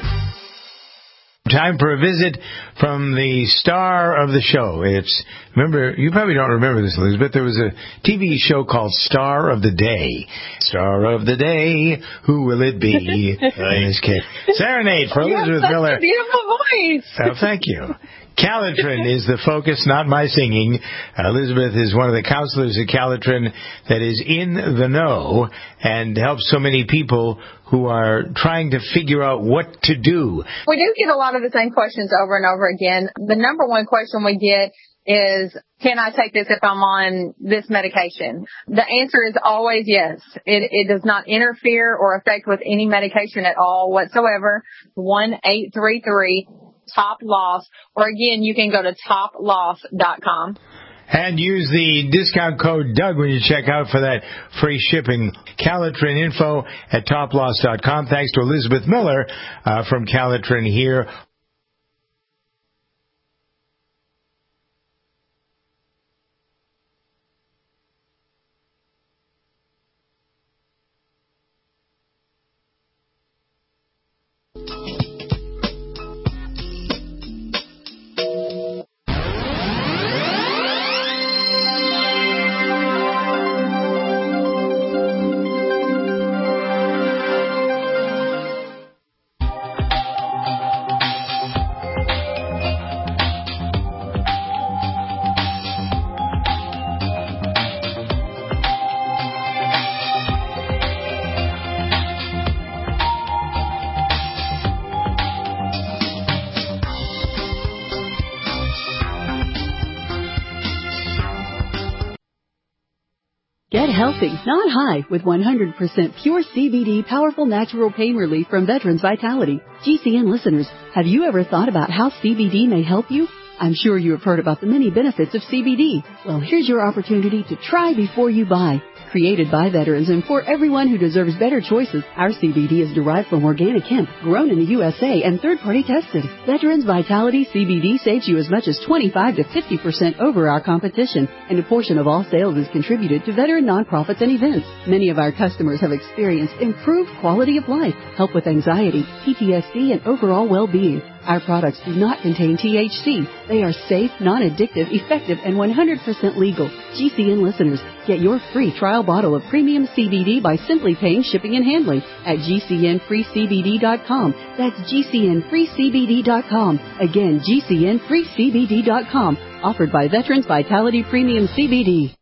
Time for a visit from the star of the show. It's, remember, you probably don't remember this, Elizabeth. There was a T V show called Star of the Day. Star of the Day, who will it be? In this case, Serenade for you Elizabeth have such Miller. A beautiful voice. Oh, thank you. Calitrin is the focus, not my singing. Elizabeth is one of the counselors at Calitrin that is in the know and helps so many people who are trying to figure out what to do. We do get a lot of the same questions over and over again. The number one question we get is, can I take this if I'm on this medication? The answer is always yes. It, it does not interfere or affect with any medication at all whatsoever. one eight three three top loss, or again, you can go to top loss dot com. And use the discount code Doug when you check out for that free shipping. Calitrin info at top loss dot com. Thanks to Elizabeth Miller uh, from Calitrin here. Get healthy, not high, with one hundred percent pure C B D powerful natural pain relief from Veterans Vitality. G C N listeners, have you ever thought about how C B D may help you? I'm sure you have heard about the many benefits of C B D. Well, here's your opportunity to try before you buy. Created by veterans and for everyone who deserves better choices, our C B D is derived from organic hemp, grown in the U S A and third-party tested. Veterans Vitality C B D saves you as much as twenty-five to fifty percent over our competition, and a portion of all sales is contributed to veteran nonprofits and events. Many of our customers have experienced improved quality of life, help with anxiety, P T S D, and overall well-being. Our products do not contain T H C. They are safe, non-addictive, effective, and one hundred percent legal. G C N listeners, get your free trial bottle of premium C B D by simply paying shipping and handling at G C N free C B D dot com. That's G C N free C B D dot com. Again, G C N free C B D dot com. Offered by Veterans Vitality Premium C B D.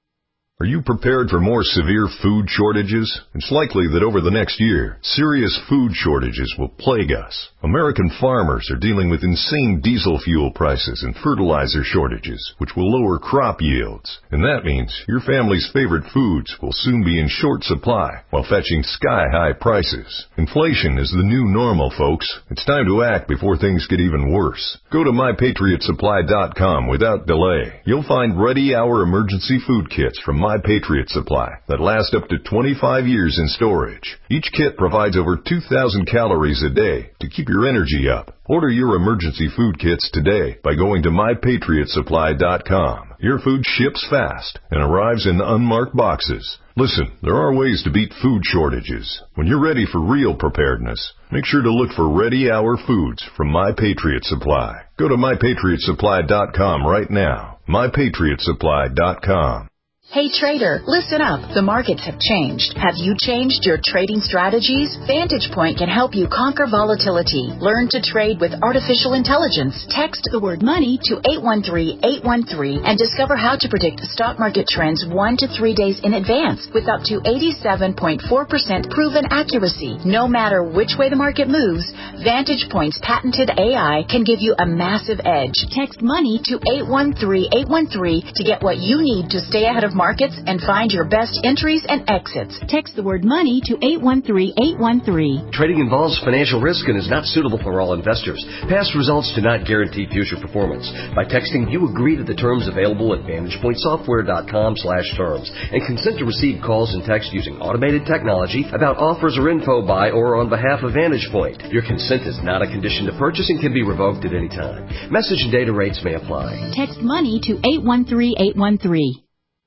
Are you prepared for more severe food shortages? It's likely that over the next year, serious food shortages will plague us. American farmers are dealing with insane diesel fuel prices and fertilizer shortages, which will lower crop yields. And that means your family's favorite foods will soon be in short supply while fetching sky-high prices. Inflation is the new normal, folks. It's time to act before things get even worse. Go to my patriot supply dot com without delay. You'll find ready-hour emergency food kits from My Patriot Supply that last up to twenty-five years in storage. Each kit provides over two thousand calories a day to keep your energy up. Order your emergency food kits today by going to my patriot supply dot com. Your food ships fast and arrives in unmarked boxes. Listen, there are ways to beat food shortages. When you're ready for real preparedness, make sure to look for ready-hour foods from My Patriot Supply. Go to my patriot supply dot com right now. my patriot supply dot com. Hey trader, listen up. The markets have changed. Have you changed your trading strategies? Vantage Point can help you conquer volatility. Learn to trade with artificial intelligence. Text the word money to eight one three, eight one three and discover how to predict stock market trends one to three days in advance with up to eighty-seven point four percent proven accuracy. No matter which way the market moves, Vantage Point's patented A I can give you a massive edge. Text money to eight one three, eight one three to get what you need to stay ahead of markets and find your best entries and exits. Text the word money to eight one three, eight one three. Trading involves financial risk and is not suitable for all investors. Past results do not guarantee future performance. By texting, you agree to the terms available at vantage point software dot com slash terms and consent to receive calls and text using automated technology about offers or info by or on behalf of Vantage Point. Your consent is not a condition to purchase and can be revoked at any time. Message and data rates may apply. Text money to eight one three, eight one three.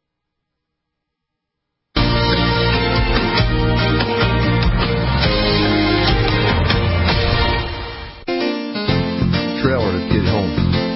Trailer to get home.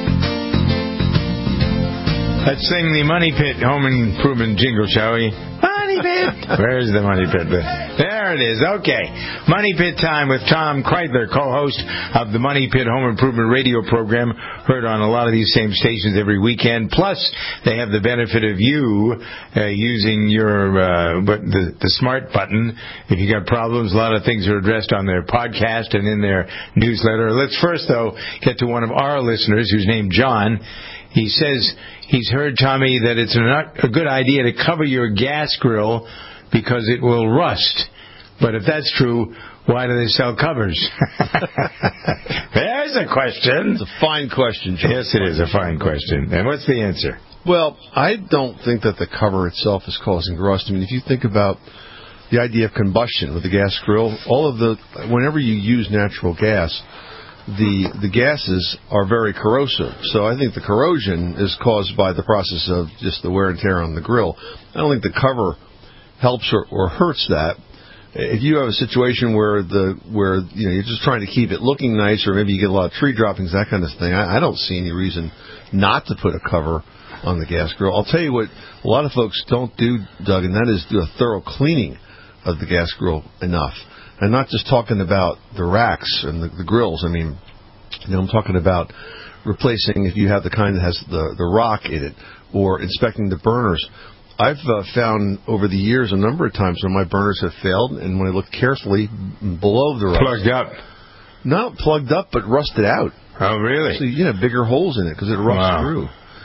Let's sing the Money Pit home improvement jingle, shall we? Money Pit! Where's the Money Pit? There it is. Okay. Money Pit time with Tom Kreidler, co-host of the Money Pit Home Improvement radio program, heard on a lot of these same stations every weekend. Plus, they have the benefit of you uh, using your uh, but the, the smart button. If you got problems, a lot of things are addressed on their podcast and in their newsletter. Let's first, though, get to one of our listeners who's named John. He says he's heard, Tommy, that it's not a good idea to cover your gas grill because it will rust. But if that's true, why do they sell covers? There's a question. It's a fine question, John. Yes, it is a fine question. And what's the answer? Well, I don't think that the cover itself is causing rust. I mean, if you think about the idea of combustion with the gas grill, all of the whenever you use natural gas, the the gases are very corrosive. So I think the corrosion is caused by the process of just the wear and tear on the grill. I don't think the cover helps or, or hurts that. If you have a situation where the where you know you're just trying to keep it looking nice, or maybe you get a lot of tree droppings, that kind of thing, I, I don't see any reason not to put a cover on the gas grill. I'll tell you what a lot of folks don't do, Doug, and that is do a thorough cleaning of the gas grill enough. I'm not just talking about the racks and the, the grills. I mean, you know, I'm talking about replacing, if you have the kind that has the, the rock in it, or inspecting the burners. I've uh, found over the years a number of times when my burners have failed, and when I look carefully below the rust. Plugged up. Not plugged up, but rusted out. Oh, really? So, you know, bigger holes in it because it rusts wow. through.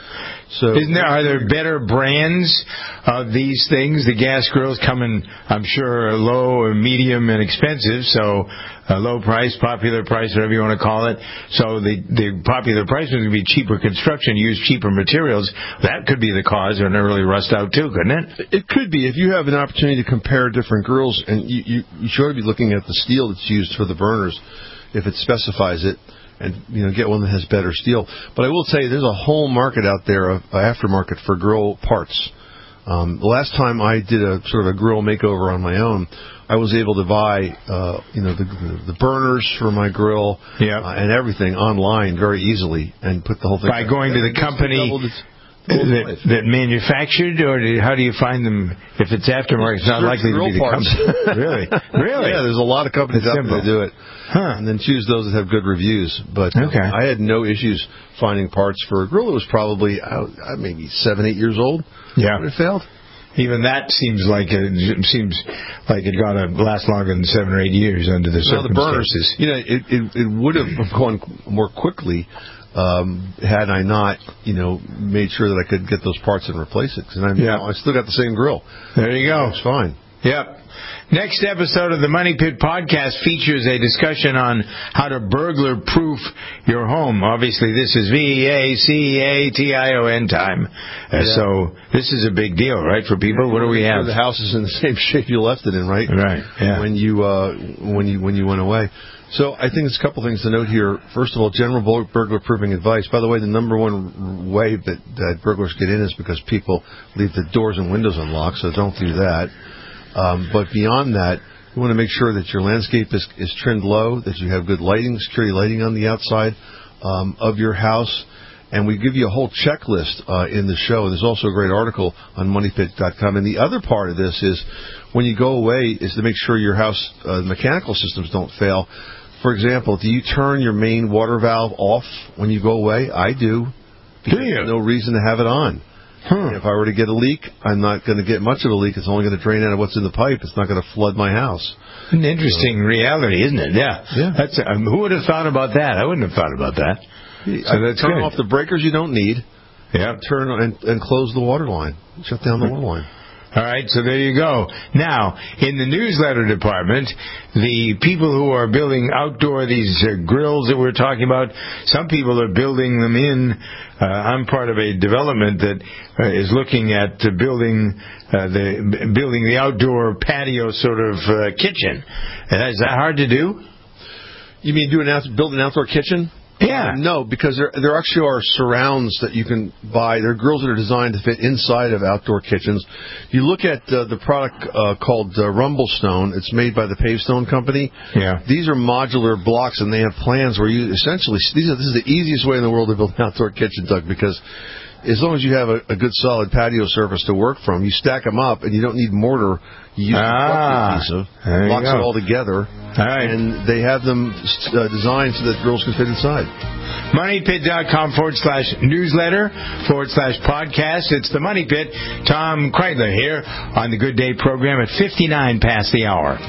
So, Isn't there, are there better brands of these things? The gas grills come in, I'm sure, low or medium and expensive, so uh, low price, popular price, whatever you want to call it. So the, the popular price is going to be cheaper construction, use cheaper materials. That could be the cause of an early rust out too, couldn't it? It could be. If you have an opportunity to compare different grills, and you, you, you should be looking at the steel that's used for the burners, if it specifies it, and you know, get one that has better steel. But I will tell you, there's a whole market out there of uh, aftermarket for grill parts. Um, the last time I did a sort of a grill makeover on my own, I was able to buy, uh, you know, the, the burners for my grill yep. uh, and everything online very easily, and put the whole thing by going to the company that, that manufactured, or do, how do you find them? If it's aftermarket, it's not Search likely to be the parts. company. Really, really. Yeah, there's a lot of companies It's out there that do it. Huh. And then choose those that have good reviews. But uh, okay. I had no issues finding parts for a grill that was probably uh, maybe seven, eight years old. Yeah, when it failed. Even that seems like it seems like it got to last longer than seven or eight years under the well, circumstances. The burners, you know, it it, it would have gone more quickly um, had I not, you know, made sure that I could get those parts and replace it. Because I, yeah. you know, I still got the same grill. There you go. It's fine. Yep. Next episode of the Money Pit podcast features a discussion on how to burglar-proof your home. Obviously, this is V E A C E A T I O N time. Uh, yeah. So this is a big deal, right, for people? What do we have? The house is in the same shape you left it in, right? Right, yeah. When you, uh, when you, when you went away. So I think there's a couple things to note here. First of all, general burglar-proofing advice. By the way, the number one way that, that burglars get in is because people leave the doors and windows unlocked, so don't do that. Um, but beyond that, you want to make sure that your landscape is, is trimmed low, that you have good lighting, security lighting on the outside um, of your house. And we give you a whole checklist uh, in the show. There's also a great article on money pit dot com. And the other part of this is when you go away is to make sure your house uh, mechanical systems don't fail. For example, do you turn your main water valve off when you go away? I do. Do you? There's no reason to have it on. Huh. If I were to get a leak, I'm not going to get much of a leak. It's only going to drain out of what's in the pipe. It's not going to flood my house. An interesting so, reality, isn't it? Yeah. yeah. That's um, who would have thought about that? I wouldn't have thought about that. So I that's turn good. off the breakers you don't need. Yeah. Turn and, and close the water line. Shut down the water line. All right, so there you go. Now, in the newsletter department, the people who are building outdoor, these uh, grills that we're talking about, some people are building them in. Uh, I'm part of a development that uh, is looking at uh, building uh, the building the outdoor patio sort of uh, kitchen. Uh, is that hard to do? You mean do an out, build an outdoor kitchen? Yeah. Uh, no, because there there actually are surrounds that you can buy. There are grills that are designed to fit inside of outdoor kitchens. You look at uh, the product uh, called uh, Rumblestone. It's made by the Pavestone Company. Yeah. These are modular blocks, and they have plans where you essentially these are, this is the easiest way in the world to build an outdoor kitchen, Doug, because as long as you have a, a good solid patio surface to work from, you stack them up, and you don't need mortar. You use ah, adhesive, locks it all together, all right. and they have them uh, designed so that grills can fit inside. money pit dot com forward slash newsletter forward slash podcast. It's the Money Pit. Tom Kreitler here on the Good Day program at fifty-nine past the hour.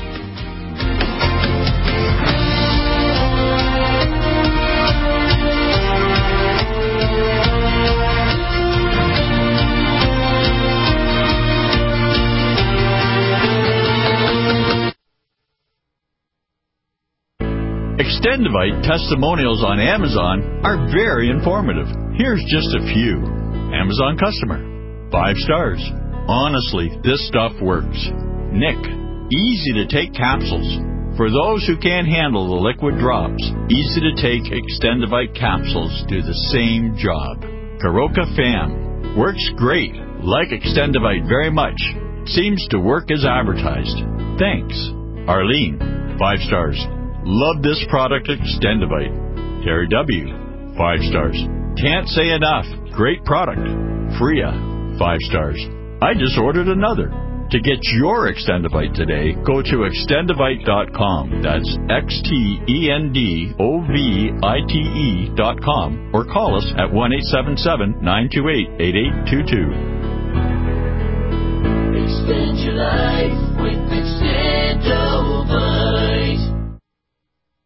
Extendivite testimonials on Amazon are very informative. Here's just a few. Amazon customer. Five stars. Honestly, this stuff works. Nick. Easy to take capsules. For those who can't handle the liquid drops, easy to take Extendivite capsules do the same job. Karoka Fam. Works great. Like Extendivite very much. Seems to work as advertised. Thanks. Arlene. Five stars. Love this product, Extendivite. Terry W. Five stars. Can't say enough. Great product. Freya. Five stars. I just ordered another. To get your Extendivite today, go to extendivite dot com. That's X T E N D O V I T E dot com. Or call us at one eight seven seven, nine two eight, eight eight two two. Extend your life with Extendivite.